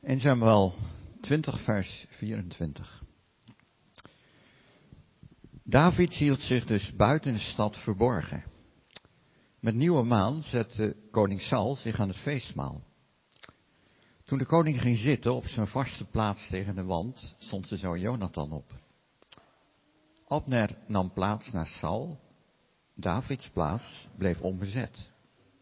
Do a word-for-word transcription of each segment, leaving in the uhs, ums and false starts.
eerste Samuel twintig, vers vierentwintig. David hield zich dus buiten de stad verborgen. Met nieuwe maan zette koning Saul zich aan het feestmaal. Toen de koning ging zitten op zijn vaste plaats tegen de wand, stond zijn zoon Jonathan op. Abner nam plaats naast Saul. Davids plaats bleef onbezet.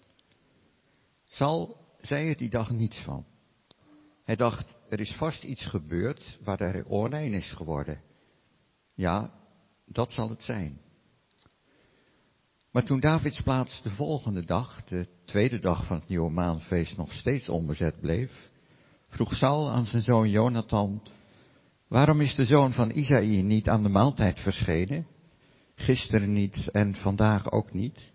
Saul zei er die dag niets van. Hij dacht, er is vast iets gebeurd waar er onrein is geworden. Ja, dat zal het zijn. Maar toen Davids plaats de volgende dag, de tweede dag van het nieuwe maanfeest, nog steeds onbezet bleef, vroeg Saul aan zijn zoon Jonathan, waarom is de zoon van Isaïe niet aan de maaltijd verschenen? Gisteren niet en vandaag ook niet.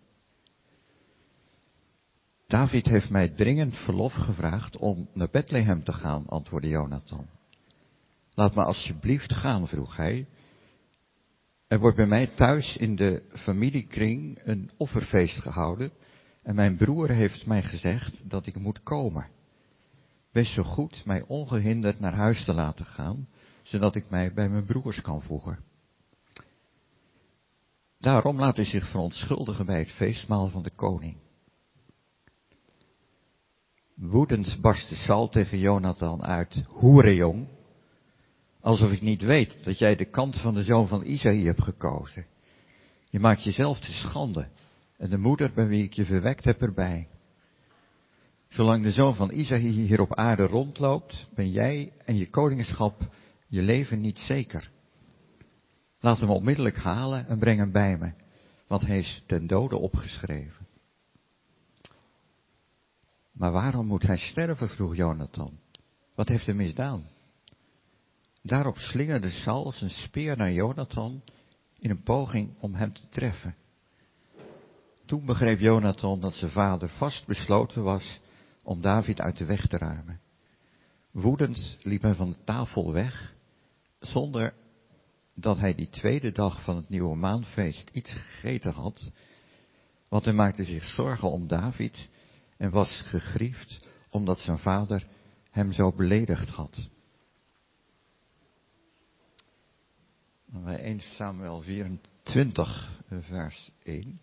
David heeft mij dringend verlof gevraagd om naar Bethlehem te gaan, antwoordde Jonathan. Laat me alsjeblieft gaan, vroeg hij. Er wordt bij mij thuis in de familiekring een offerfeest gehouden en mijn broer heeft mij gezegd dat ik moet komen. Wees zo goed mij ongehinderd naar huis te laten gaan, zodat ik mij bij mijn broers kan voegen. Daarom laat hij zich verontschuldigen bij het feestmaal van de koning. Woedend barstte Saul tegen Jonathan uit, hoerenjong, alsof ik niet weet dat jij de kant van de zoon van Isaïe hebt gekozen. Je maakt jezelf te schande en de moeder bij wie ik je verwekt heb erbij. Zolang de zoon van Isaïe hier op aarde rondloopt, ben jij en je koningschap je leven niet zeker. Laat hem onmiddellijk halen en breng hem bij me, want hij is ten dode opgeschreven. Maar waarom moet hij sterven, vroeg Jonathan. Wat heeft hij misdaan? Daarop slingerde Saul zijn speer naar Jonathan in een poging om hem te treffen. Toen begreep Jonathan dat zijn vader vast besloten was om David uit de weg te ruimen. Woedend liep hij van de tafel weg, zonder dat hij die tweede dag van het nieuwe maanfeest iets gegeten had, want hij maakte zich zorgen om David en was gegriefd omdat zijn vader hem zo beledigd had. Bij eerste Samuel vierentwintig, vers één.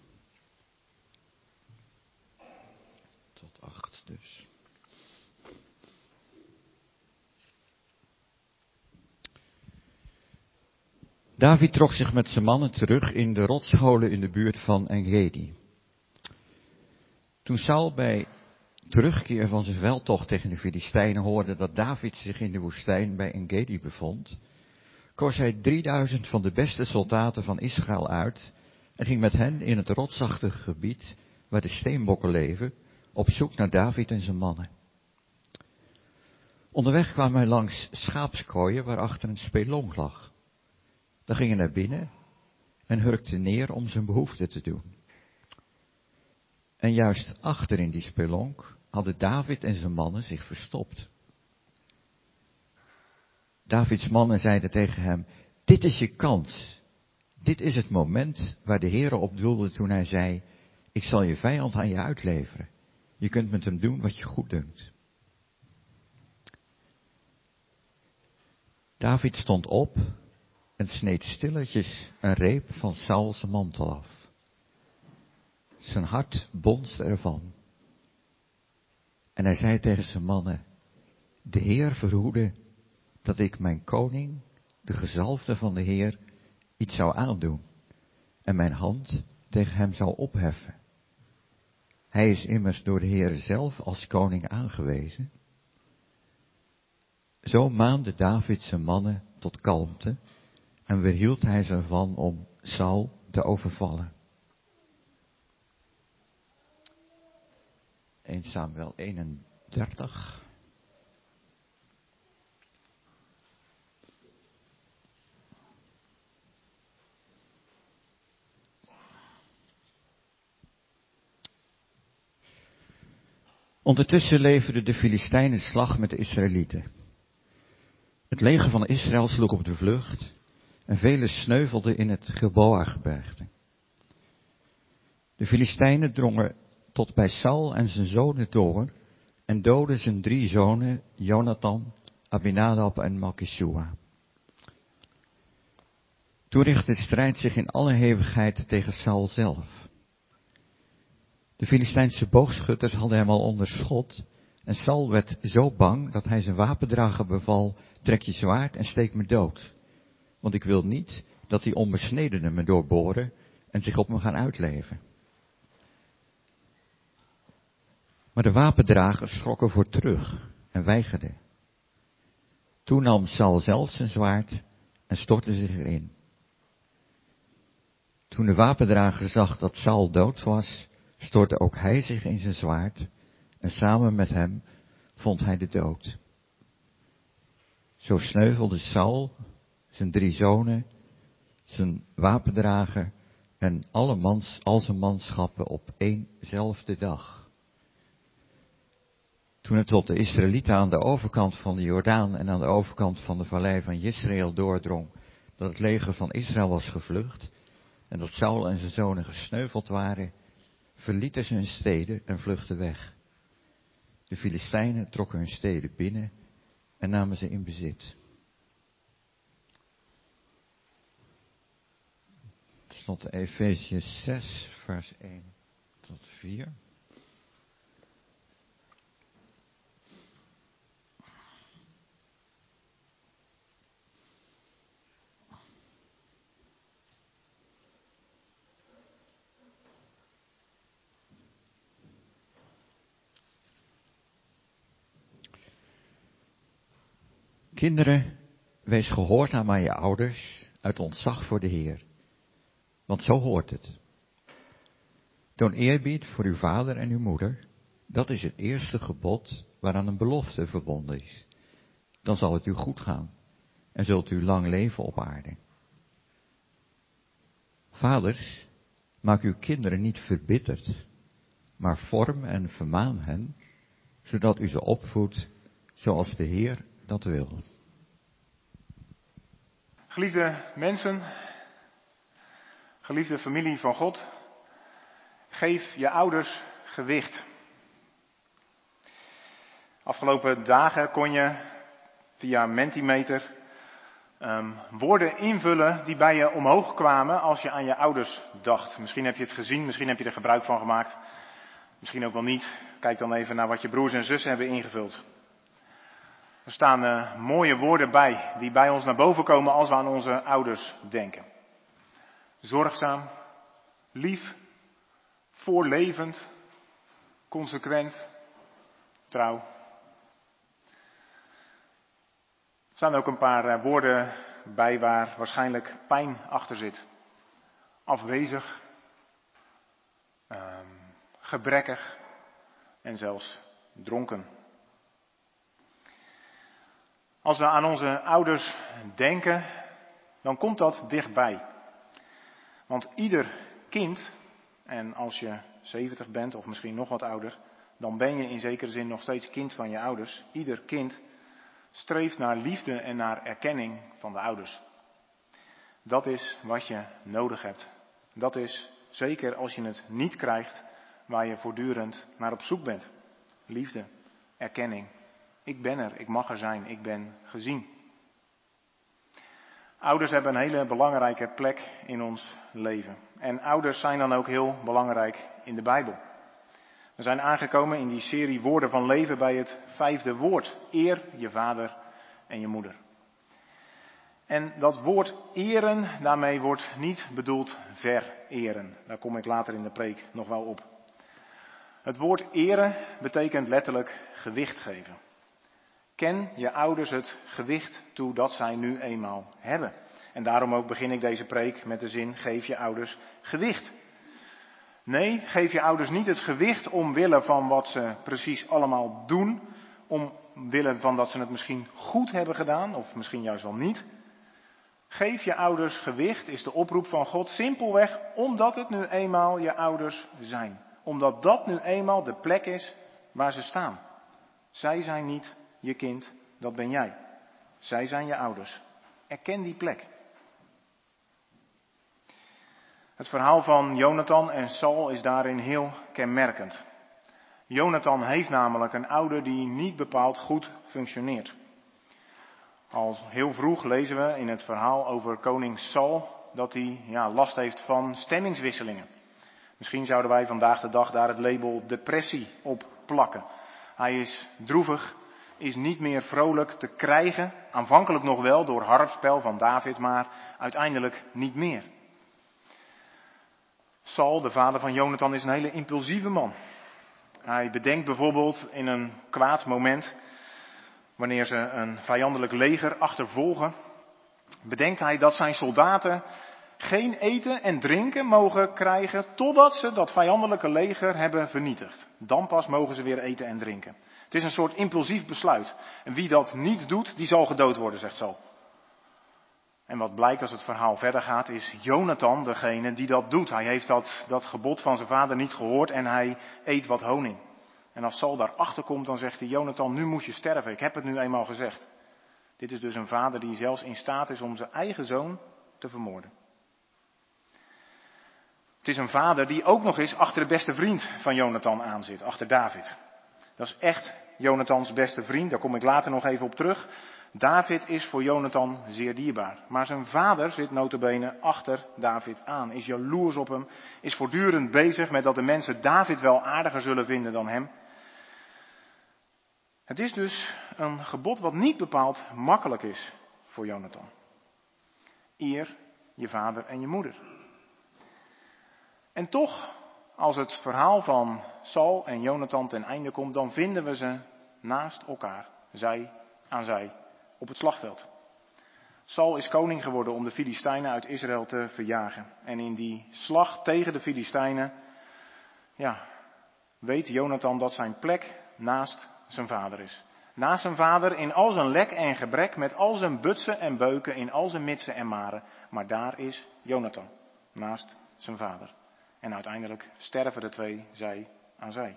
Tot acht dus. David trok zich met zijn mannen terug in de rotscholen in de buurt van Engedi. Toen Saul bij terugkeer van zijn veldtocht tegen de Filistijnen hoorde dat David zich in de woestijn bij Engedi bevond, koos hij drieduizend van de beste soldaten van Israël uit en ging met hen in het rotsachtige gebied waar de steenbokken leven, op zoek naar David en zijn mannen. Onderweg kwam hij langs schaapskooien waarachter een spelonk lag. Daar ging hij naar binnen en hurkte neer om zijn behoefte te doen. En juist achter in die spelonk hadden David en zijn mannen zich verstopt. Davids mannen zeiden tegen hem, dit is je kans. Dit is het moment waar de Heere op doelde toen hij zei, ik zal je vijand aan je uitleveren. Je kunt met hem doen wat je goed dunkt. David stond op en sneed stilletjes een reep van Sauls mantel af. Zijn hart bonsde ervan. En hij zei tegen zijn mannen, de Heer verhoede dat ik mijn koning, de gezalfde van de Heer, iets zou aandoen en mijn hand tegen hem zou opheffen. Hij is immers door de Heer zelf als koning aangewezen. Zo maande David zijn mannen tot kalmte en weerhield hij ze ervan om Saul te overvallen. eerste Samuel eenendertig. Ondertussen leverden de Filistijnen slag met de Israëlieten. Het leger van Israël sloeg op de vlucht en velen sneuvelden in het Gilboa-gebergte. De Filistijnen drongen tot bij Saul en zijn zonen door en doodden zijn drie zonen, Jonathan, Abinadab en Malkishua. Toen richtte de strijd zich in alle hevigheid tegen Saul zelf. De Filistijnse boogschutters hadden hem al onder schot en Saul werd zo bang dat hij zijn wapendrager beval: trek je zwaard en steek me dood. Want ik wil niet dat die onbesnedenen me doorboren en zich op me gaan uitleven. Maar de wapendragers schrokken voor terug en weigerden. Toen nam Saul zelf zijn zwaard en stortte zich erin. Toen de wapendrager zag dat Saul dood was, stortte ook hij zich in zijn zwaard en samen met hem vond hij de dood. Zo sneuvelde Saul, zijn drie zonen, zijn wapendrager en alle mans, al zijn manschappen op éénzelfde dag. Toen het tot de Israëlieten aan de overkant van de Jordaan en aan de overkant van de vallei van Jezreel doordrong dat het leger van Israël was gevlucht en dat Saul en zijn zonen gesneuveld waren, verlieten ze hun steden en vluchtten weg. De Filistijnen trokken hun steden binnen en namen ze in bezit. Tot Efesiërs zes, vers één tot vier. Kinderen, wees gehoorzaam aan je ouders uit ontzag voor de Heer. Want zo hoort het. Toon eerbied voor uw vader en uw moeder. Dat is het eerste gebod waaraan een belofte verbonden is. Dan zal het u goed gaan en zult u lang leven op aarde. Vaders, maak uw kinderen niet verbitterd, maar vorm en vermaan hen, zodat u ze opvoedt zoals de Heer dat wil. Geliefde mensen, geliefde familie van God, geef je ouders gewicht. Afgelopen dagen kon je via Mentimeter um, woorden invullen die bij je omhoog kwamen als je aan je ouders dacht. Misschien heb je het gezien, misschien heb je er gebruik van gemaakt, misschien ook wel niet. Kijk dan even naar wat je broers en zussen hebben ingevuld. Er staan uh, mooie woorden bij die bij ons naar boven komen als we aan onze ouders denken. Zorgzaam, lief, voorlevend, consequent, trouw. Er staan ook een paar uh, woorden bij waar waarschijnlijk pijn achter zit. Afwezig, uh, gebrekkig en zelfs dronken. Als we aan onze ouders denken, dan komt dat dichtbij. Want ieder kind, en als je zeventig bent of misschien nog wat ouder, dan ben je in zekere zin nog steeds kind van je ouders. Ieder kind streeft naar liefde en naar erkenning van de ouders. Dat is wat je nodig hebt. Dat is, zeker als je het niet krijgt, waar je voortdurend naar op zoek bent. Liefde, erkenning. Ik ben er, ik mag er zijn, ik ben gezien. Ouders hebben een hele belangrijke plek in ons leven. En ouders zijn dan ook heel belangrijk in de Bijbel. We zijn aangekomen in die serie Woorden van Leven bij het vijfde woord. Eer je vader en je moeder. En dat woord eren, daarmee wordt niet bedoeld vereren. Daar kom ik later in de preek nog wel op. Het woord eren betekent letterlijk gewicht geven. Ken je ouders het gewicht toe dat zij nu eenmaal hebben. En daarom ook begin ik deze preek met de zin: geef je ouders gewicht. Nee, geef je ouders niet het gewicht omwille van wat ze precies allemaal doen. Omwille van dat ze het misschien goed hebben gedaan of misschien juist wel niet. Geef je ouders gewicht is de oproep van God simpelweg omdat het nu eenmaal je ouders zijn. Omdat dat nu eenmaal de plek is waar ze staan. Zij zijn niet je kind, dat ben jij. Zij zijn je ouders. Erken die plek. Het verhaal van Jonathan en Saul is daarin heel kenmerkend. Jonathan heeft namelijk een ouder die niet bepaald goed functioneert. Al heel vroeg lezen we in het verhaal over koning Saul dat hij ja, last heeft van stemmingswisselingen. Misschien zouden wij vandaag de dag daar het label depressie op plakken. Hij is droevig, is niet meer vrolijk te krijgen. Aanvankelijk nog wel door harpspel van David, maar uiteindelijk niet meer. Saul, de vader van Jonathan, is een hele impulsieve man. Hij bedenkt bijvoorbeeld in een kwaad moment, wanneer ze een vijandelijk leger achtervolgen, bedenkt hij dat zijn soldaten geen eten en drinken mogen krijgen totdat ze dat vijandelijke leger hebben vernietigd. Dan pas mogen ze weer eten en drinken. Het is een soort impulsief besluit. En wie dat niet doet, die zal gedood worden, zegt Saul. En wat blijkt als het verhaal verder gaat, is Jonathan degene die dat doet. Hij heeft dat, dat gebod van zijn vader niet gehoord en hij eet wat honing. En als Saul daarachter komt, dan zegt hij, Jonathan, nu moet je sterven. Ik heb het nu eenmaal gezegd. Dit is dus een vader die zelfs in staat is om zijn eigen zoon te vermoorden. Het is een vader die ook nog eens achter de beste vriend van Jonathan aanzit, achter David. Dat is echt Jonathans beste vriend, daar kom ik later nog even op terug. David is voor Jonathan zeer dierbaar. Maar zijn vader zit nota bene achter David aan, is jaloers op hem, is voortdurend bezig met dat de mensen David wel aardiger zullen vinden dan hem. Het is dus een gebod wat niet bepaald makkelijk is voor Jonathan. Eer je vader en je moeder. En toch, als het verhaal van Saul en Jonathan ten einde komt, dan vinden we ze naast elkaar, zij aan zij, op het slagveld. Saul is koning geworden om de Filistijnen uit Israël te verjagen. En in die slag tegen de Filistijnen, ja, weet Jonathan dat zijn plek naast zijn vader is. Naast zijn vader in al zijn lek en gebrek, met al zijn butsen en beuken, in al zijn mitsen en maren. Maar daar is Jonathan, naast zijn vader. En uiteindelijk sterven de twee, zij aan zij.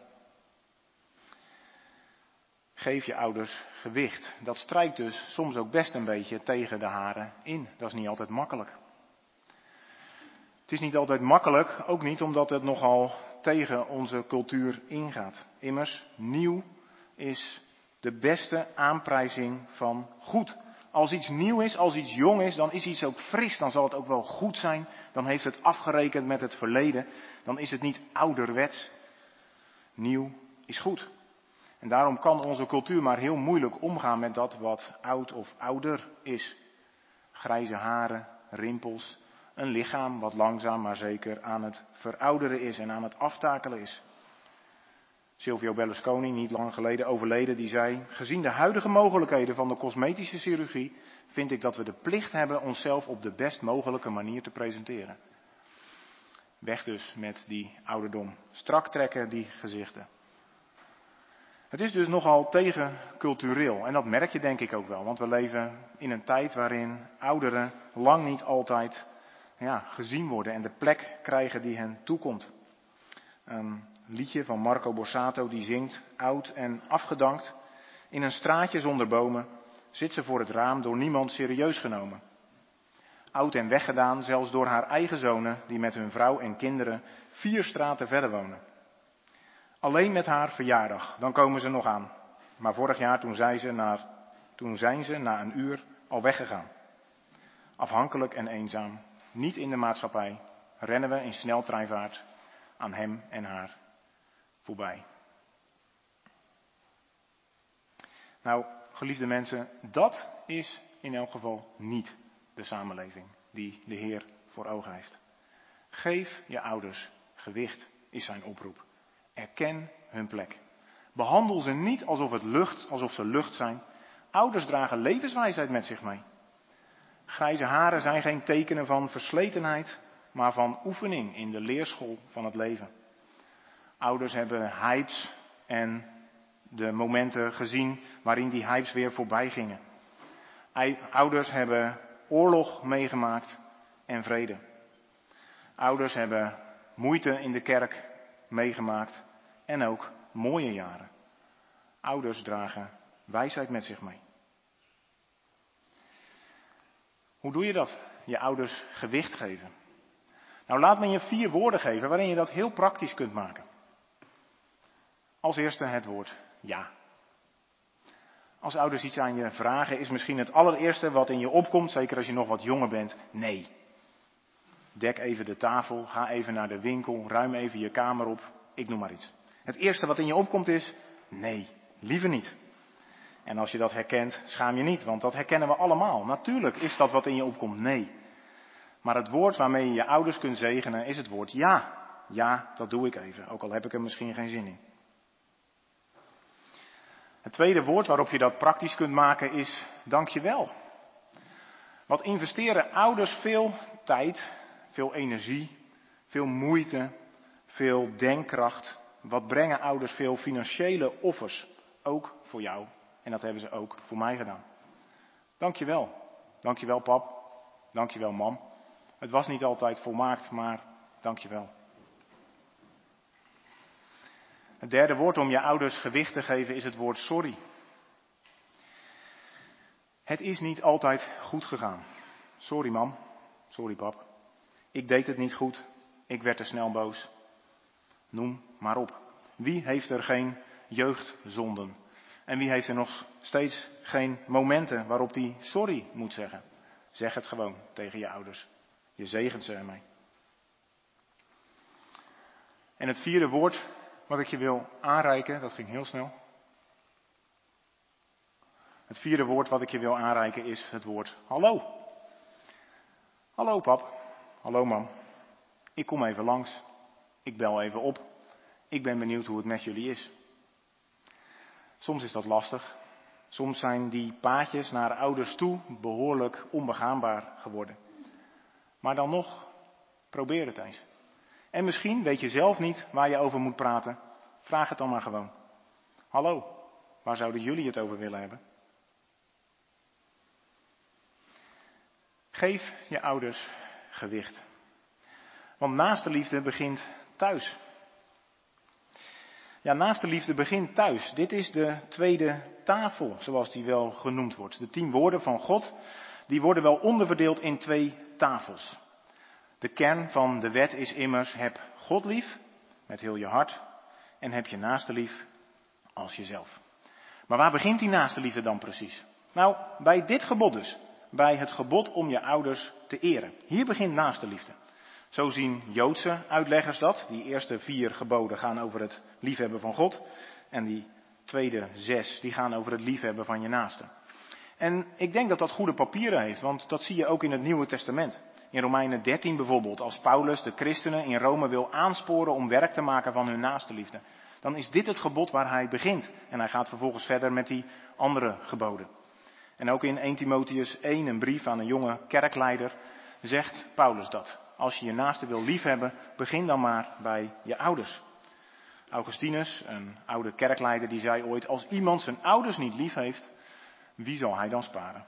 Geef je ouders gewicht. Dat strijkt dus soms ook best een beetje tegen de haren in. Dat is niet altijd makkelijk. Het is niet altijd makkelijk, ook niet omdat het nogal tegen onze cultuur ingaat. Immers, nieuw is de beste aanprijzing van goed. Als iets nieuw is, als iets jong is, dan is iets ook fris, dan zal het ook wel goed zijn. Dan heeft het afgerekend met het verleden. Dan is het niet ouderwets. Nieuw is goed. En daarom kan onze cultuur maar heel moeilijk omgaan met dat wat oud of ouder is. Grijze haren, rimpels, een lichaam wat langzaam maar zeker aan het verouderen is en aan het aftakelen is. Silvio Berlusconi, niet lang geleden overleden, die zei, gezien de huidige mogelijkheden van de cosmetische chirurgie, vind ik dat we de plicht hebben onszelf op de best mogelijke manier te presenteren. Weg dus met die ouderdom. Strak trekken die gezichten. Het is dus nogal tegencultureel en dat merk je denk ik ook wel, want we leven in een tijd waarin ouderen lang niet altijd ja, gezien worden en de plek krijgen die hen toekomt. Een liedje van Marco Borsato die zingt, oud en afgedankt, in een straatje zonder bomen, zit ze voor het raam door niemand serieus genomen. Oud en weggedaan, zelfs door haar eigen zonen, die met hun vrouw en kinderen vier straten verder wonen. Alleen met haar verjaardag, dan komen ze nog aan. Maar vorig jaar toen, zei ze naar, toen zijn ze na een uur al weggegaan. Afhankelijk en eenzaam, niet in de maatschappij, rennen we in sneltreinvaart aan hem en haar voorbij. Nou, geliefde mensen, dat is in elk geval niet de samenleving die de Heer voor ogen heeft. Geef je ouders gewicht, is zijn oproep. Erken hun plek. Behandel ze niet alsof het lucht, alsof ze lucht zijn. Ouders dragen levenswijsheid met zich mee. Grijze haren zijn geen tekenen van versletenheid, maar van oefening in de leerschool van het leven. Ouders hebben hypes en de momenten gezien waarin die hypes weer voorbij gingen. Ouders hebben oorlog meegemaakt en vrede. Ouders hebben moeite in de kerk meegemaakt en ook mooie jaren. Ouders dragen wijsheid met zich mee. Hoe doe je dat? Je ouders gewicht geven. Nou, laat me je vier woorden geven waarin je dat heel praktisch kunt maken. Als eerste het woord ja. Als ouders iets aan je vragen, is misschien het allereerste wat in je opkomt, zeker als je nog wat jonger bent, nee. Dek even de tafel, ga even naar de winkel, ruim even je kamer op, ik noem maar iets. Het eerste wat in je opkomt is, nee, liever niet. En als je dat herkent, schaam je niet, want dat herkennen we allemaal. Natuurlijk is dat wat in je opkomt, nee. Maar het woord waarmee je je ouders kunt zegenen, is het woord ja. Ja, dat doe ik even, ook al heb ik er misschien geen zin in. Het tweede woord waarop je dat praktisch kunt maken is dankjewel. Wat investeren ouders veel tijd, veel energie, veel moeite, veel denkkracht. Wat brengen ouders veel financiële offers, ook voor jou. En dat hebben ze ook voor mij gedaan. Dankjewel. Dankjewel pap. Dankjewel mam. Het was niet altijd volmaakt, maar dankjewel. Het derde woord om je ouders gewicht te geven is het woord sorry. Het is niet altijd goed gegaan. Sorry mam, sorry pap. Ik deed het niet goed, ik werd te snel boos. Noem maar op. Wie heeft er geen jeugdzonden? En wie heeft er nog steeds geen momenten waarop die sorry moet zeggen? Zeg het gewoon tegen je ouders. Je zegent ze ermee. En het vierde woord wat ik je wil aanreiken, dat ging heel snel. Het vierde woord wat ik je wil aanreiken is het woord hallo. Hallo pap, hallo mam. Ik kom even langs. Ik bel even op. Ik ben benieuwd hoe het met jullie is. Soms is dat lastig. Soms zijn die paadjes naar ouders toe behoorlijk onbegaanbaar geworden. Maar dan nog, probeer het eens. En misschien weet je zelf niet waar je over moet praten. Vraag het dan maar gewoon. Hallo, waar zouden jullie het over willen hebben? Geef je ouders gewicht. Want naaste liefde begint thuis. Ja, naaste liefde begint thuis. Dit is de tweede tafel, zoals die wel genoemd wordt. De tien woorden van God, die worden wel onderverdeeld in twee tafels. De kern van de wet is immers, heb God lief, met heel je hart, en heb je naaste lief als jezelf. Maar waar begint die naaste liefde dan precies? Nou, bij dit gebod dus. Bij het gebod om je ouders te eren. Hier begint naaste liefde. Zo zien Joodse uitleggers dat. Die eerste vier geboden gaan over het liefhebben van God. En die tweede zes, die gaan over het liefhebben van je naaste. En ik denk dat dat goede papieren heeft, want dat zie je ook in het Nieuwe Testament. In Romeinen dertien bijvoorbeeld, als Paulus de christenen in Rome wil aansporen om werk te maken van hun naaste liefde. Dan is dit het gebod waar hij begint. En hij gaat vervolgens verder met die andere geboden. En ook in eerste Timotheüs één, een brief aan een jonge kerkleider, zegt Paulus dat. Als je je naaste wil liefhebben, begin dan maar bij je ouders. Augustinus, een oude kerkleider, die zei ooit, als iemand zijn ouders niet lief heeft, wie zal hij dan sparen?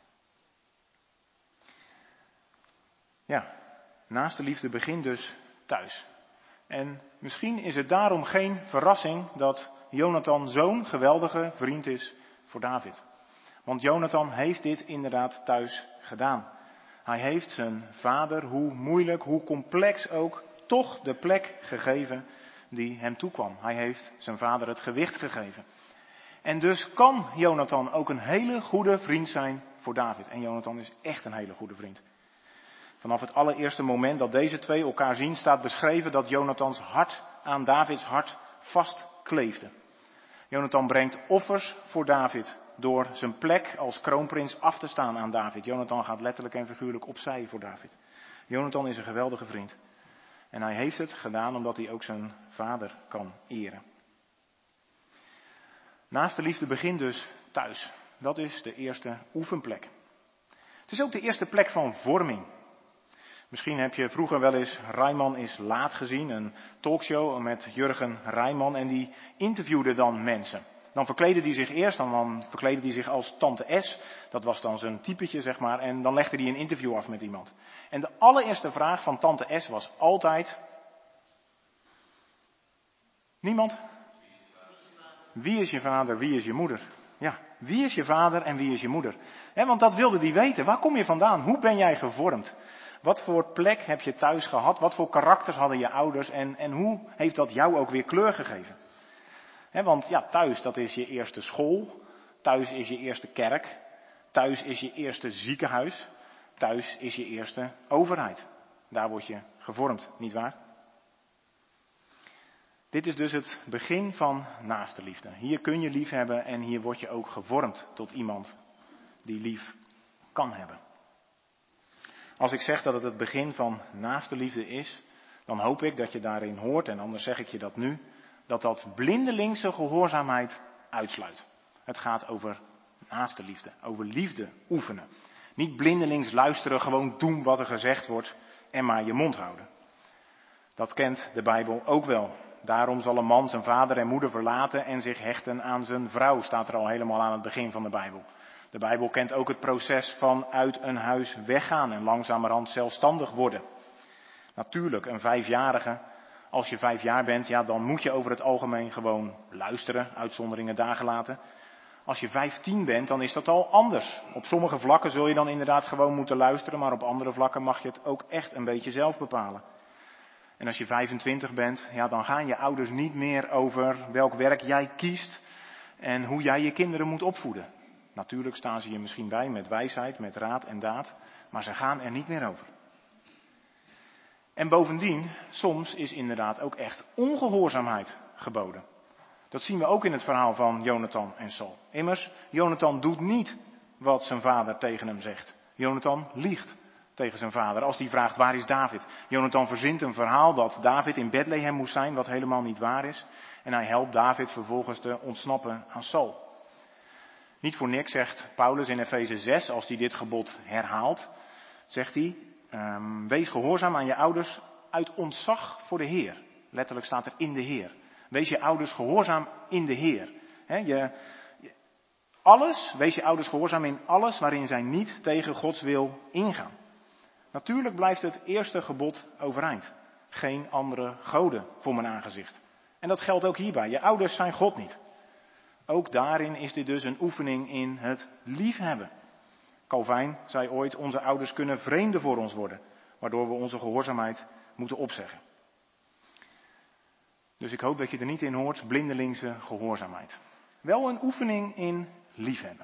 Ja, naaste liefde begint dus thuis. En misschien is het daarom geen verrassing dat Jonathan zo'n geweldige vriend is voor David. Want Jonathan heeft dit inderdaad thuis gedaan. Hij heeft zijn vader, hoe moeilijk, hoe complex ook, toch de plek gegeven die hem toekwam. Hij heeft zijn vader het gewicht gegeven. En dus kan Jonathan ook een hele goede vriend zijn voor David. En Jonathan is echt een hele goede vriend. Vanaf het allereerste moment dat deze twee elkaar zien, staat beschreven dat Jonathans hart aan Davids hart vastkleefde. Jonathan brengt offers voor David door zijn plek als kroonprins af te staan aan David. Jonathan gaat letterlijk en figuurlijk opzij voor David. Jonathan is een geweldige vriend. En hij heeft het gedaan omdat hij ook zijn vader kan eren. Naaste liefde begint dus thuis. Dat is de eerste oefenplek. Het is ook de eerste plek van vorming. Misschien heb je vroeger wel eens Rijman is laat gezien, een talkshow met Jurgen Rijman, en die interviewde dan mensen. Dan verkleedde hij zich eerst, dan, dan verkleedde hij zich als Tante S, dat was dan zijn typetje zeg maar, en dan legde hij een interview af met iemand. En de allereerste vraag van Tante S was altijd, niemand? Wie is je vader, wie is je moeder? Ja, wie is je vader en wie is je moeder? He, want dat wilde hij weten, waar kom je vandaan, hoe ben jij gevormd? Wat voor plek heb je thuis gehad? Wat voor karakters hadden je ouders? En, en hoe heeft dat jou ook weer kleur gegeven? He, want ja, thuis, dat is je eerste school. Thuis is je eerste kerk. Thuis is je eerste ziekenhuis. Thuis is je eerste overheid. Daar word je gevormd, nietwaar? Dit is dus het begin van naastenliefde. Hier kun je lief hebben en hier word je ook gevormd tot iemand die lief kan hebben. Als ik zeg dat het het begin van naastenliefde is, dan hoop ik dat je daarin hoort, en anders zeg ik je dat nu, dat dat blindelingse gehoorzaamheid uitsluit. Het gaat over naastenliefde, over liefde oefenen. Niet blindelings luisteren, gewoon doen wat er gezegd wordt en maar je mond houden. Dat kent de Bijbel ook wel. Daarom zal een man zijn vader en moeder verlaten en zich hechten aan zijn vrouw, staat er al helemaal aan het begin van de Bijbel. De Bijbel kent ook het proces van uit een huis weggaan en langzamerhand zelfstandig worden. Natuurlijk, een vijfjarige, als je vijf jaar bent, ja, dan moet je over het algemeen gewoon luisteren, uitzonderingen daar gelaten. Als je vijftien bent, dan is dat al anders. Op sommige vlakken zul je dan inderdaad gewoon moeten luisteren, maar op andere vlakken mag je het ook echt een beetje zelf bepalen. En als je vijfentwintig bent, ja, dan gaan je ouders niet meer over welk werk jij kiest en hoe jij je kinderen moet opvoeden. Natuurlijk staan ze je misschien bij met wijsheid, met raad en daad, maar ze gaan er niet meer over. En bovendien, soms is inderdaad ook echt ongehoorzaamheid geboden. Dat zien we ook in het verhaal van Jonathan en Saul. Immers, Jonathan doet niet wat zijn vader tegen hem zegt. Jonathan liegt tegen zijn vader als die vraagt waar is David. Jonathan verzint een verhaal dat David in Bethlehem moest zijn, wat helemaal niet waar is. En hij helpt David vervolgens te ontsnappen aan Saul. Niet voor niks zegt Paulus in Efeze zes, als hij dit gebod herhaalt, zegt hij, um, wees gehoorzaam aan je ouders uit ontzag voor de Heer. Letterlijk staat er in de Heer. Wees je ouders gehoorzaam in de Heer. He, je, je, alles, wees je ouders gehoorzaam in alles waarin zij niet tegen Gods wil ingaan. Natuurlijk blijft het eerste gebod overeind. Geen andere goden voor mijn aangezicht. En dat geldt ook hierbij. Je ouders zijn God niet. Ook daarin is dit dus een oefening in het liefhebben. Calvijn zei ooit, onze ouders kunnen vreemden voor ons worden, waardoor we onze gehoorzaamheid moeten opzeggen. Dus ik hoop dat je er niet in hoort, blindelingse gehoorzaamheid. Wel een oefening in liefhebben.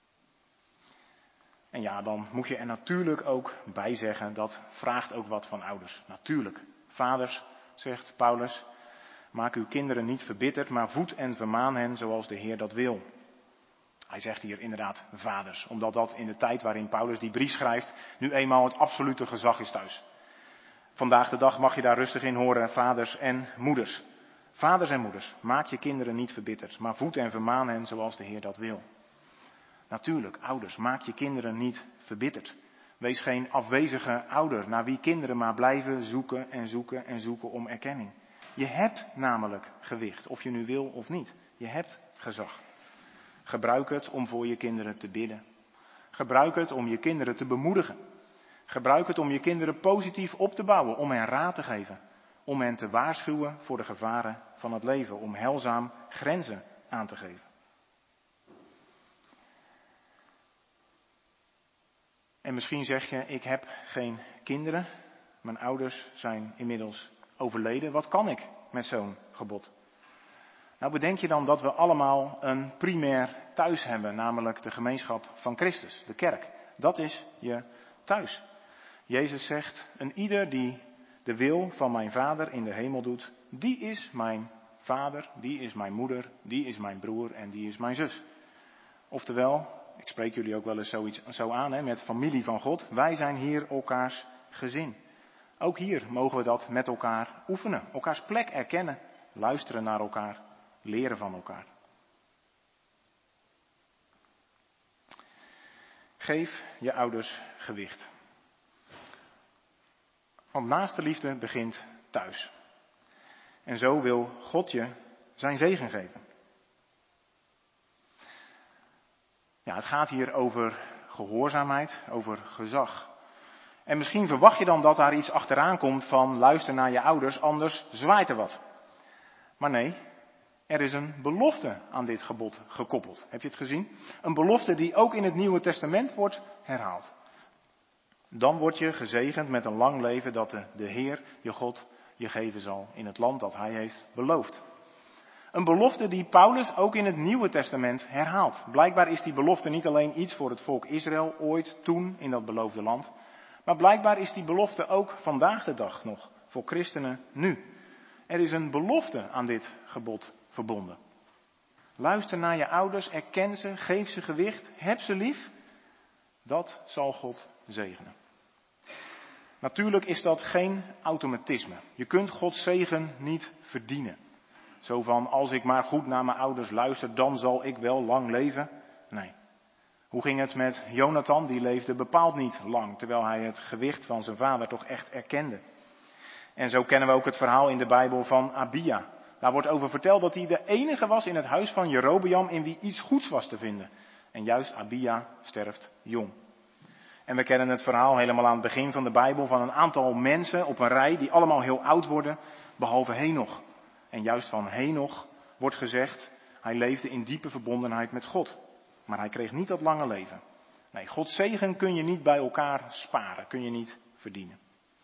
En ja, dan moet je er natuurlijk ook bij zeggen, dat vraagt ook wat van ouders. Natuurlijk. Vaders, zegt Paulus, maak uw kinderen niet verbitterd, maar voed en vermaan hen zoals de Heer dat wil. Hij zegt hier inderdaad vaders, omdat dat in de tijd waarin Paulus die brief schrijft, nu eenmaal het absolute gezag is thuis. Vandaag de dag mag je daar rustig in horen, vaders en moeders. Vaders en moeders, maak je kinderen niet verbitterd, maar voed en vermaan hen zoals de Heer dat wil. Natuurlijk, ouders, maak je kinderen niet verbitterd. Wees geen afwezige ouder, naar wie kinderen maar blijven zoeken en zoeken en zoeken om erkenning. Je hebt namelijk gewicht, of je nu wil of niet. Je hebt gezag. Gebruik het om voor je kinderen te bidden. Gebruik het om je kinderen te bemoedigen. Gebruik het om je kinderen positief op te bouwen, om hen raad te geven. Om hen te waarschuwen voor de gevaren van het leven, om heilzaam grenzen aan te geven. En misschien zeg je, ik heb geen kinderen, mijn ouders zijn inmiddels overleden. Wat kan ik met zo'n gebod? Nou, bedenk je dan dat we allemaal een primair thuis hebben, namelijk de gemeenschap van Christus, de kerk. Dat is je thuis. Jezus zegt, een ieder die de wil van mijn Vader in de hemel doet, die is mijn vader, die is mijn moeder, die is mijn broer en die is mijn zus. Oftewel, ik spreek jullie ook wel eens zoiets zo aan, hè, met familie van God. Wij zijn hier elkaars gezin. Ook hier mogen we dat met elkaar oefenen. Elkaars plek erkennen. Luisteren naar elkaar. Leren van elkaar. Geef je ouders gewicht. Want naaste liefde begint thuis. En zo wil God je zijn zegen geven. Ja, het gaat hier over gehoorzaamheid, over gezag. En misschien verwacht je dan dat daar iets achteraan komt van luister naar je ouders, anders zwaait er wat. Maar nee, er is een belofte aan dit gebod gekoppeld. Heb je het gezien? Een belofte die ook in het Nieuwe Testament wordt herhaald. Dan word je gezegend met een lang leven dat de, de Heer, je God, je geven zal in het land dat Hij heeft beloofd. Een belofte die Paulus ook in het Nieuwe Testament herhaalt. Blijkbaar is die belofte niet alleen iets voor het volk Israël ooit, toen, in dat beloofde land. Maar blijkbaar is die belofte ook vandaag de dag nog voor christenen nu. Er is een belofte aan dit gebod verbonden. Luister naar je ouders, erken ze, geef ze gewicht, heb ze lief. Dat zal God zegenen. Natuurlijk is dat geen automatisme. Je kunt Gods zegen niet verdienen. Zo van, als ik maar goed naar mijn ouders luister, dan zal ik wel lang leven. Nee. Hoe ging het met Jonathan? Die leefde bepaald niet lang, terwijl hij het gewicht van zijn vader toch echt erkende. En zo kennen we ook het verhaal in de Bijbel van Abia. Daar wordt over verteld dat hij de enige was in het huis van Jerobeam in wie iets goeds was te vinden. En juist Abia sterft jong. En we kennen het verhaal helemaal aan het begin van de Bijbel van een aantal mensen op een rij die allemaal heel oud worden, behalve Henoch. En juist van Henoch wordt gezegd, hij leefde in diepe verbondenheid met God. Maar hij kreeg niet dat lange leven. Nee, Gods zegen kun je niet bij elkaar sparen, kun je niet verdienen.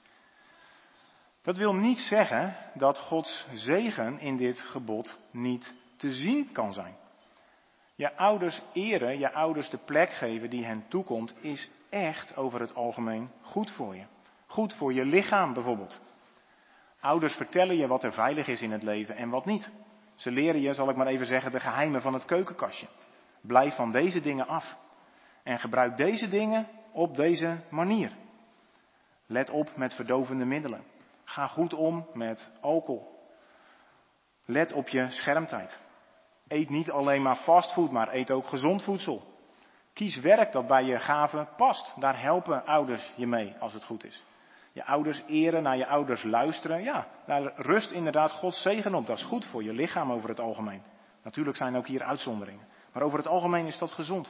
Dat wil niet zeggen dat Gods zegen in dit gebod niet te zien kan zijn. Je ouders eren, je ouders de plek geven die hen toekomt, is echt over het algemeen goed voor je. Goed voor je lichaam bijvoorbeeld. Ouders vertellen je wat er veilig is in het leven en wat niet. Ze leren je, zal ik maar even zeggen, de geheimen van het keukenkastje. Blijf van deze dingen af. En gebruik deze dingen op deze manier. Let op met verdovende middelen. Ga goed om met alcohol. Let op je schermtijd. Eet niet alleen maar fastfood, maar eet ook gezond voedsel. Kies werk dat bij je gaven past. Daar helpen ouders je mee als het goed is. Je ouders eren, naar je ouders luisteren. Ja, daar rust inderdaad Gods zegen op. Dat is goed voor je lichaam over het algemeen. Natuurlijk zijn ook hier uitzonderingen. Maar over het algemeen is dat gezond.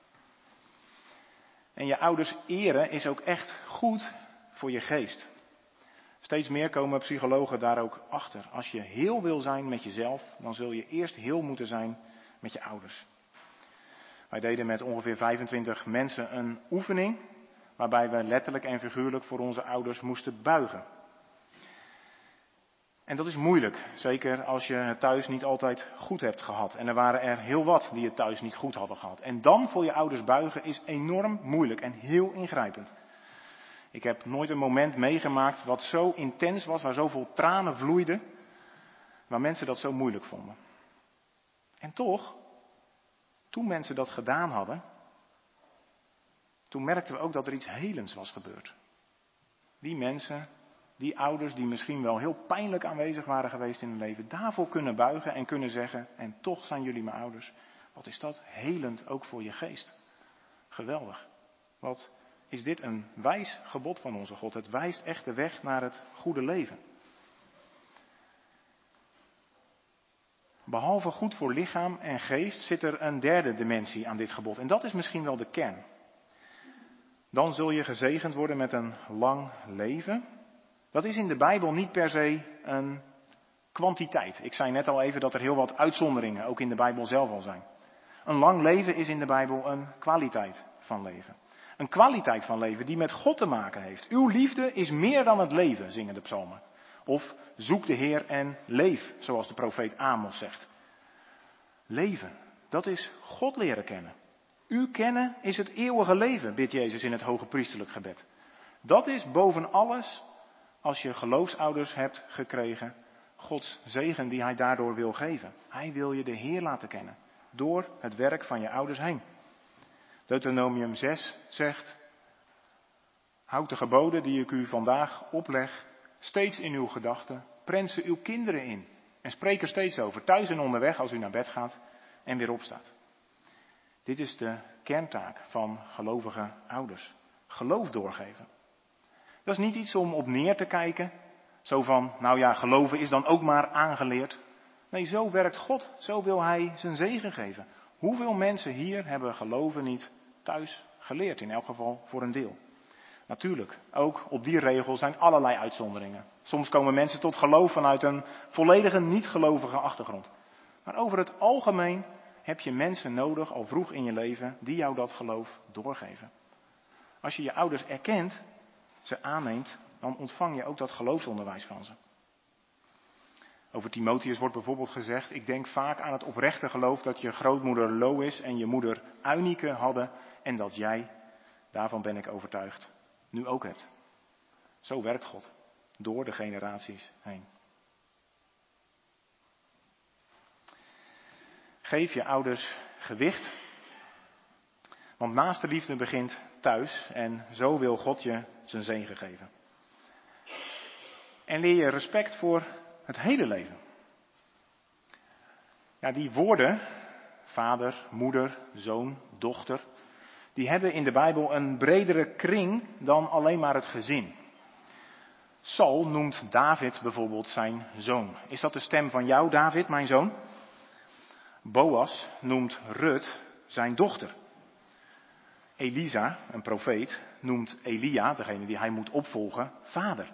En je ouders eren is ook echt goed voor je geest. Steeds meer komen psychologen daar ook achter. Als je heel wil zijn met jezelf, dan zul je eerst heel moeten zijn met je ouders. Wij deden met ongeveer vijfentwintig mensen een oefening, waarbij we letterlijk en figuurlijk voor onze ouders moesten buigen. En dat is moeilijk, zeker als je het thuis niet altijd goed hebt gehad. En er waren er heel wat die het thuis niet goed hadden gehad. En dan voor je ouders buigen is enorm moeilijk en heel ingrijpend. Ik heb nooit een moment meegemaakt wat zo intens was, waar zoveel tranen vloeiden, waar mensen dat zo moeilijk vonden. En toch, toen mensen dat gedaan hadden, toen merkten we ook dat er iets helends was gebeurd. Die mensen, die ouders die misschien wel heel pijnlijk aanwezig waren geweest in hun leven, daarvoor kunnen buigen en kunnen zeggen, en toch zijn jullie mijn ouders. Wat is dat helend ook voor je geest. Geweldig. Wat is dit een wijs gebod van onze God. Het wijst echt de weg naar het goede leven. Behalve goed voor lichaam en geest zit er een derde dimensie aan dit gebod. En dat is misschien wel de kern. Dan zul je gezegend worden met een lang leven. Dat is in de Bijbel niet per se een kwantiteit. Ik zei net al even dat er heel wat uitzonderingen ook in de Bijbel zelf al zijn. Een lang leven is in de Bijbel een kwaliteit van leven. Een kwaliteit van leven die met God te maken heeft. Uw liefde is meer dan het leven, zingen de psalmen. Of zoek de Heer en leef, zoals de profeet Amos zegt. Leven, dat is God leren kennen. U kennen is het eeuwige leven, bidt Jezus in het hoge priesterlijk gebed. Dat is boven alles, als je geloofsouders hebt gekregen, Gods zegen die hij daardoor wil geven. Hij wil je de Heer laten kennen, door het werk van je ouders heen. Deuteronomium zes zegt, houd de geboden die ik u vandaag opleg, steeds in uw gedachten, prent ze uw kinderen in. En spreek er steeds over, thuis en onderweg als u naar bed gaat en weer opstaat. Dit is de kerntaak van gelovige ouders. Geloof doorgeven. Dat is niet iets om op neer te kijken. Zo van, nou ja, geloven is dan ook maar aangeleerd. Nee, zo werkt God. Zo wil hij zijn zegen geven. Hoeveel mensen hier hebben geloven niet thuis geleerd? In elk geval voor een deel. Natuurlijk, ook op die regel zijn allerlei uitzonderingen. Soms komen mensen tot geloof vanuit een volledige niet-gelovige achtergrond. Maar over het algemeen heb je mensen nodig, al vroeg in je leven, die jou dat geloof doorgeven. Als je je ouders erkent, ze aanneemt, dan ontvang je ook dat geloofsonderwijs van ze. Over Timotheus wordt bijvoorbeeld gezegd, ik denk vaak aan het oprechte geloof dat je grootmoeder Lois en je moeder Eunike hadden en dat jij, daarvan ben ik overtuigd, nu ook hebt. Zo werkt God, door de generaties heen. Geef je ouders gewicht, want naastenliefde begint thuis en zo wil God je zijn zegen geven. En leer je respect voor het hele leven. Ja, die woorden, vader, moeder, zoon, dochter, die hebben in de Bijbel een bredere kring dan alleen maar het gezin. Saul noemt David bijvoorbeeld zijn zoon. Is dat de stem van jou, David, mijn zoon? Boas noemt Rut zijn dochter. Elisa, een profeet, noemt Elia, degene die hij moet opvolgen, vader.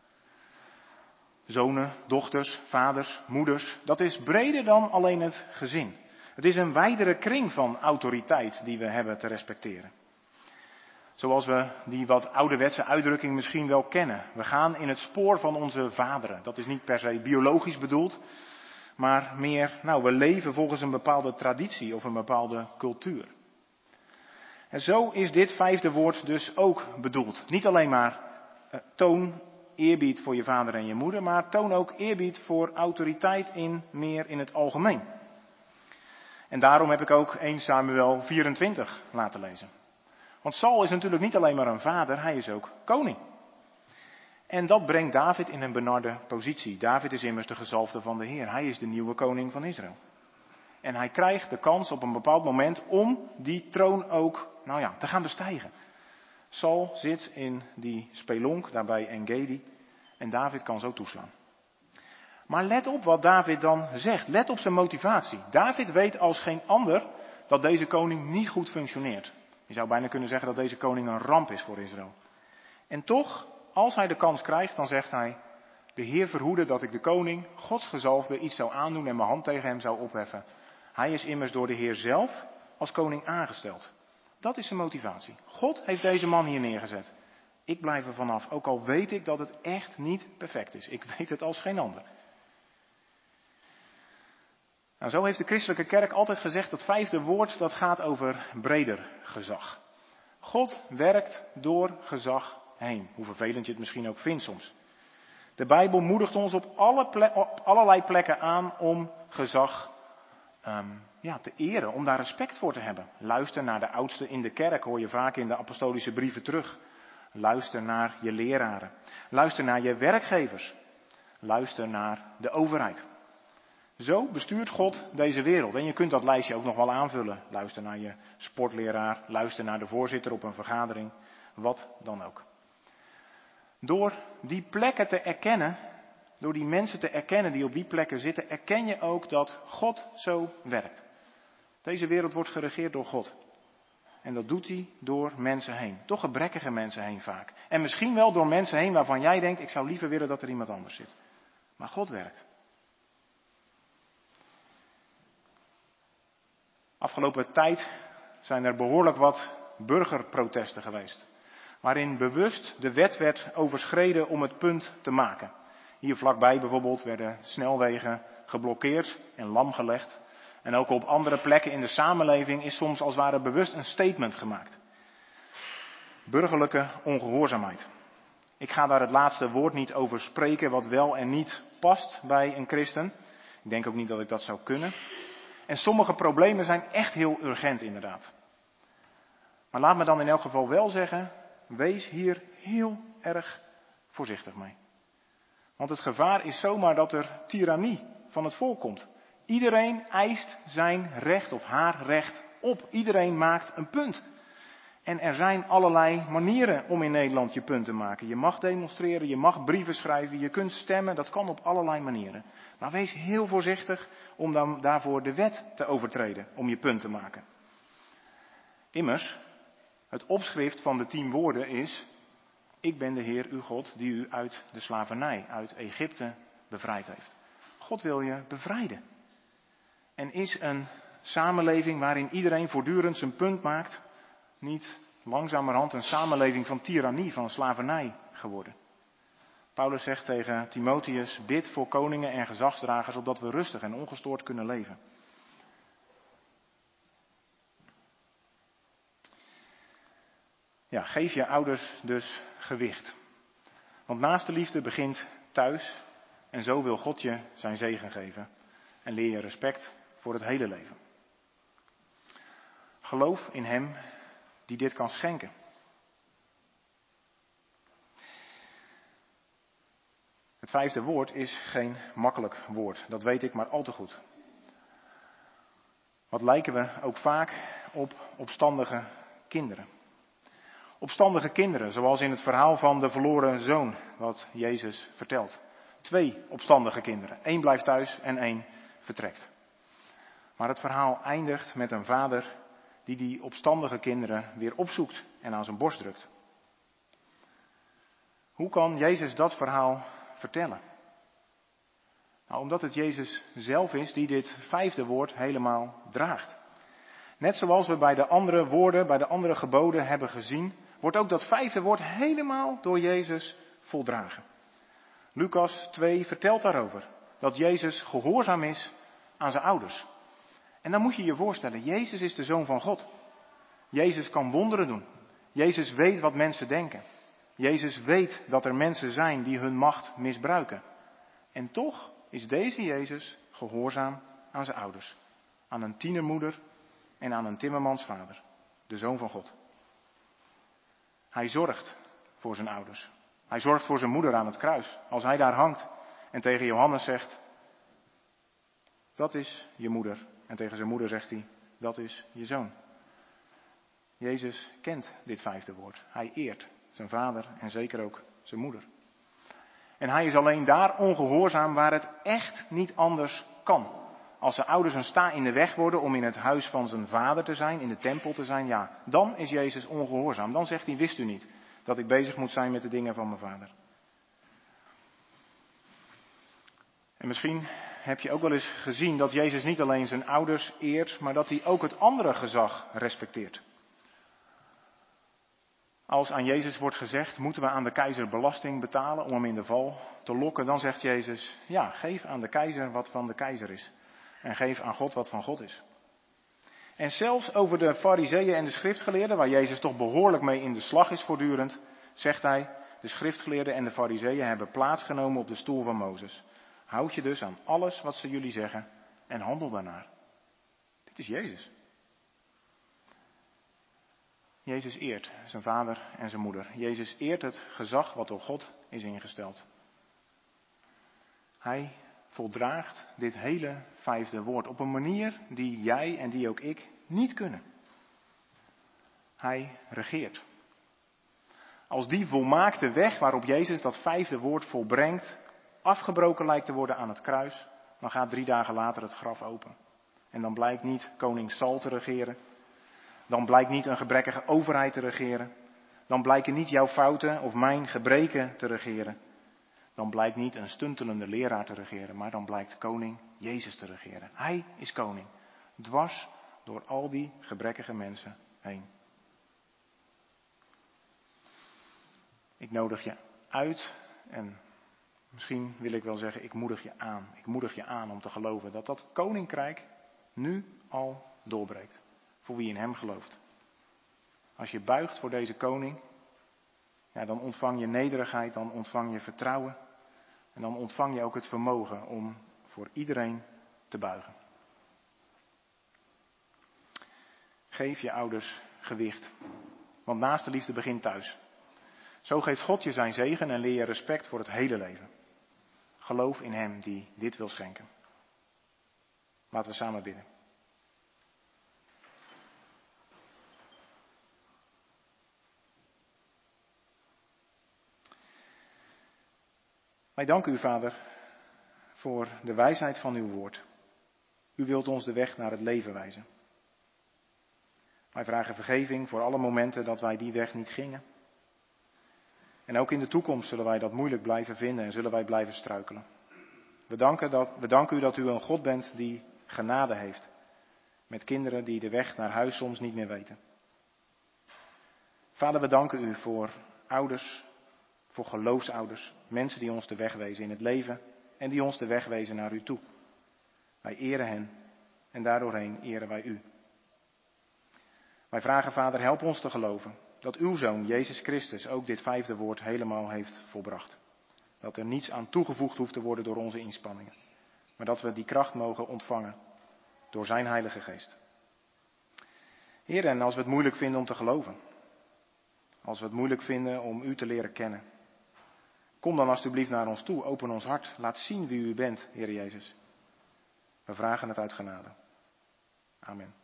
Zonen, dochters, vaders, moeders, dat is breder dan alleen het gezin. Het is een wijdere kring van autoriteit die we hebben te respecteren. Zoals we die wat ouderwetse uitdrukking misschien wel kennen. We gaan in het spoor van onze vaderen. Dat is niet per se biologisch bedoeld, maar meer, nou, we leven volgens een bepaalde traditie of een bepaalde cultuur. En zo is dit vijfde woord dus ook bedoeld. Niet alleen maar uh, toon eerbied voor je vader en je moeder, maar toon ook eerbied voor autoriteit in meer in het algemeen. En daarom heb ik ook eerste Samuel vierentwintig laten lezen. Want Saul is natuurlijk niet alleen maar een vader, hij is ook koning. En dat brengt David in een benarde positie. David is immers de gezalfde van de Heer. Hij is de nieuwe koning van Israël. En hij krijgt de kans op een bepaald moment om die troon ook, nou ja, te gaan bestijgen. Saul zit in die spelonk, daarbij Engedi, en David kan zo toeslaan. Maar let op wat David dan zegt. Let op zijn motivatie. David weet als geen ander dat deze koning niet goed functioneert. Je zou bijna kunnen zeggen dat deze koning een ramp is voor Israël. En toch, als hij de kans krijgt, dan zegt hij, de Heer verhoede dat ik de koning, Gods gezalfde, iets zou aandoen en mijn hand tegen hem zou opheffen. Hij is immers door de Heer zelf als koning aangesteld. Dat is zijn motivatie. God heeft deze man hier neergezet. Ik blijf er vanaf, ook al weet ik dat het echt niet perfect is. Ik weet het als geen ander. Nou, zo heeft de christelijke kerk altijd gezegd, dat vijfde woord, dat gaat over breder gezag. God werkt door gezag heen. Hoe vervelend je het misschien ook vindt soms. De Bijbel moedigt ons op, alle ple- op allerlei plekken aan om gezag um, ja, te eren, om daar respect voor te hebben. Luister naar de oudsten in de kerk, hoor je vaak in de apostolische brieven terug. Luister naar je leraren. Luister naar je werkgevers. Luister naar de overheid. Zo bestuurt God deze wereld. En je kunt dat lijstje ook nog wel aanvullen. Luister naar je sportleraar, luister naar de voorzitter op een vergadering, wat dan ook. Door die plekken te erkennen, door die mensen te erkennen die op die plekken zitten, erken je ook dat God zo werkt. Deze wereld wordt geregeerd door God. En dat doet hij door mensen heen. Door gebrekkige mensen heen vaak. En misschien wel door mensen heen waarvan jij denkt, ik zou liever willen dat er iemand anders zit. Maar God werkt. Afgelopen tijd zijn er behoorlijk wat burgerprotesten geweest. Waarin bewust de wet werd overschreden om het punt te maken. Hier vlakbij bijvoorbeeld werden snelwegen geblokkeerd en lamgelegd. En ook op andere plekken in de samenleving is soms als het ware bewust een statement gemaakt. Burgerlijke ongehoorzaamheid. Ik ga daar het laatste woord niet over spreken wat wel en niet past bij een christen. Ik denk ook niet dat ik dat zou kunnen. En sommige problemen zijn echt heel urgent inderdaad. Maar laat me dan in elk geval wel zeggen, wees hier heel erg voorzichtig mee. Want het gevaar is zomaar dat er tirannie van het volk komt. Iedereen eist zijn recht of haar recht op. Iedereen maakt een punt. En er zijn allerlei manieren om in Nederland je punt te maken. Je mag demonstreren, je mag brieven schrijven, je kunt stemmen, dat kan op allerlei manieren. Maar wees heel voorzichtig om dan daarvoor de wet te overtreden, om je punt te maken. Immers, het opschrift van de tien woorden is, ik ben de Heer uw God die u uit de slavernij, uit Egypte bevrijd heeft. God wil je bevrijden. En is een samenleving waarin iedereen voortdurend zijn punt maakt, niet langzamerhand een samenleving van tirannie, van slavernij geworden. Paulus zegt tegen Timotheus, bid voor koningen en gezagsdragers, opdat we rustig en ongestoord kunnen leven. Ja, geef je ouders dus gewicht. Want naaste liefde begint thuis en zo wil God je zijn zegen geven. En leer je respect voor het hele leven. Geloof in Hem die dit kan schenken. Het vijfde woord is geen makkelijk woord, dat weet ik maar al te goed. Wat lijken we ook vaak op opstandige kinderen. Opstandige kinderen, zoals in het verhaal van de verloren zoon, wat Jezus vertelt. Twee opstandige kinderen, één blijft thuis en één vertrekt. Maar het verhaal eindigt met een vader die die opstandige kinderen weer opzoekt en aan zijn borst drukt. Hoe kan Jezus dat verhaal vertellen? Nou, omdat het Jezus zelf is die dit vijfde woord helemaal draagt. Net zoals we bij de andere woorden, bij de andere geboden hebben gezien, wordt ook dat vijfde woord helemaal door Jezus voldragen. Lucas twee vertelt daarover, dat Jezus gehoorzaam is aan zijn ouders. En dan moet je je voorstellen, Jezus is de Zoon van God. Jezus kan wonderen doen. Jezus weet wat mensen denken. Jezus weet dat er mensen zijn die hun macht misbruiken. En toch is deze Jezus gehoorzaam aan zijn ouders. Aan een tienermoeder en aan een timmermansvader. De Zoon van God. Hij zorgt voor zijn ouders. Hij zorgt voor zijn moeder aan het kruis. Als hij daar hangt en tegen Johannes zegt, dat is je moeder. En tegen zijn moeder zegt hij, dat is je zoon. Jezus kent dit vijfde woord. Hij eert zijn vader en zeker ook zijn moeder. En hij is alleen daar ongehoorzaam waar het echt niet anders kan. Als zijn ouders een sta in de weg worden om in het huis van zijn vader te zijn, in de tempel te zijn, ja, dan is Jezus ongehoorzaam. Dan zegt hij, wist u niet dat ik bezig moet zijn met de dingen van mijn vader. En misschien heb je ook wel eens gezien dat Jezus niet alleen zijn ouders eert, maar dat hij ook het andere gezag respecteert. Als aan Jezus wordt gezegd, moeten we aan de keizer belasting betalen om hem in de val te lokken, dan zegt Jezus, ja, geef aan de keizer wat van de keizer is. En geef aan God wat van God is. En zelfs over de fariseeën en de schriftgeleerden, waar Jezus toch behoorlijk mee in de slag is voortdurend, zegt hij, de schriftgeleerden en de fariseeën hebben plaatsgenomen op de stoel van Mozes. Houd je dus aan alles wat ze jullie zeggen en handel daarnaar. Dit is Jezus. Jezus eert zijn vader en zijn moeder. Jezus eert het gezag wat door God is ingesteld. Hij voldraagt dit hele vijfde woord op een manier die jij en die ook ik niet kunnen. Hij regeert. Als die volmaakte weg waarop Jezus dat vijfde woord volbrengt, afgebroken lijkt te worden aan het kruis, dan gaat drie dagen later het graf open. En dan blijkt niet koning Saul te regeren. Dan blijkt niet een gebrekkige overheid te regeren. Dan blijken niet jouw fouten of mijn gebreken te regeren. Dan blijkt niet een stuntelende leraar te regeren, maar dan blijkt koning Jezus te regeren. Hij is koning, dwars door al die gebrekkige mensen heen. Ik nodig je uit en misschien wil ik wel zeggen, ik moedig je aan. Ik moedig je aan om te geloven dat dat koninkrijk nu al doorbreekt. Voor wie in hem gelooft. Als je buigt voor deze koning, ja, dan ontvang je nederigheid, dan ontvang je vertrouwen. En dan ontvang je ook het vermogen om voor iedereen te buigen. Geef je ouders gewicht. Want naaste liefde begint thuis. Zo geeft God je zijn zegen en leer je respect voor het hele leven. Geloof in hem die dit wil schenken. Laten we samen bidden. Wij danken u, Vader, voor de wijsheid van uw woord. U wilt ons de weg naar het leven wijzen. Wij vragen vergeving voor alle momenten dat wij die weg niet gingen. En ook in de toekomst zullen wij dat moeilijk blijven vinden en zullen wij blijven struikelen. We danken, dat, we danken u dat u een God bent die genade heeft. Met kinderen die de weg naar huis soms niet meer weten. Vader, we danken u voor ouders, voor geloofsouders, mensen die ons de weg wezen in het leven en die ons de weg wezen naar u toe. Wij eren hen en daardoorheen eren wij u. Wij vragen, Vader, help ons te geloven dat uw Zoon, Jezus Christus, ook dit vijfde woord helemaal heeft volbracht. Dat er niets aan toegevoegd hoeft te worden door onze inspanningen, maar dat we die kracht mogen ontvangen door zijn Heilige Geest. Heer, en als we het moeilijk vinden om te geloven, als we het moeilijk vinden om u te leren kennen, kom dan alstublieft naar ons toe, open ons hart, laat zien wie u bent, Heer Jezus. We vragen het uit genade. Amen.